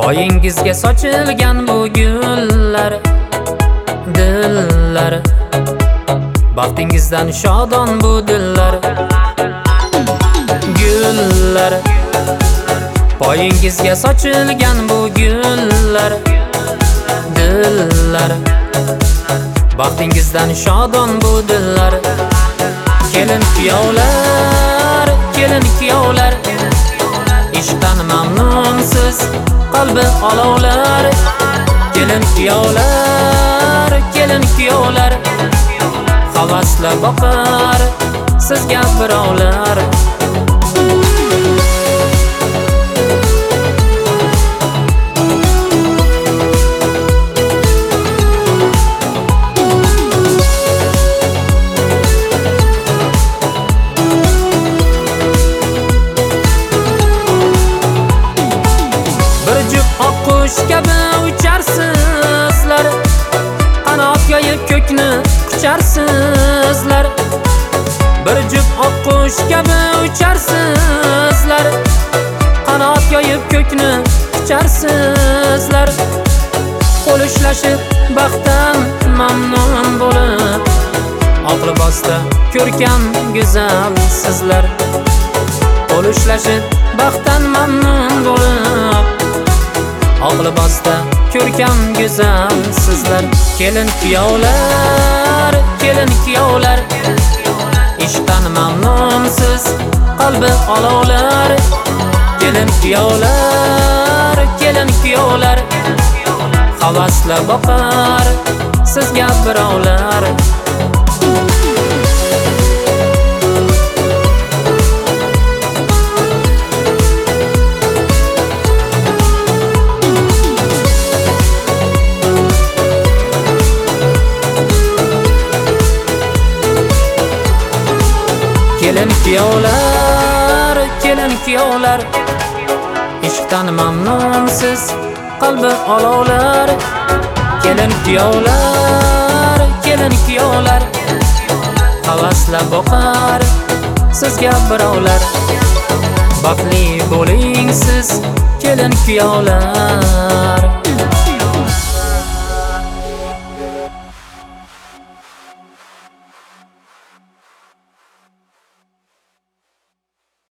Poyingizga sochilgan bu gullar, dillar, baxtingizdan shodon bu dillar. Gullar, poyingizga sochilgan bu gullar, dillar, baxtingizdan shodon bu dillar. Kelin kuyovlar, kelin kuyovlar, ishqdan mamnunsiz qalbi olovlar. Kelin kuyovlar, kelin kuyovlar, havasla boqar sizga birovlar. Qush kabi ucharsizlar, qanot yoyib ko'kni qucharsizlar. Bir juft oq qush kabi ucharsizlar, qanot yoyib ko'kni qucharsizlar. Qo'l ushlashib baxtdan mamnun bo'lib, oq libosda ko'rkam go'zal sizlar. Qo'l ushlashib baxtdan mamnun bo'lib, oq libosda ko'rkam go'zal sizlar. Kelin kuyovlar, kelin kuyovlar, ishqdan mamnunsiz qalbi olovlar. Kelin kuyovlar, kelin kuyovlar, havasla boqar sizga birovlar. Kelin kuyovlar, kelin kuyovlar, ishqdan mamnunsiz qalbi olovlar. Kelin kuyovlar, kelin kuyovlar, havasla boqar sizga birovlar. Baxtli bo'ling siz kelin kuyovlar.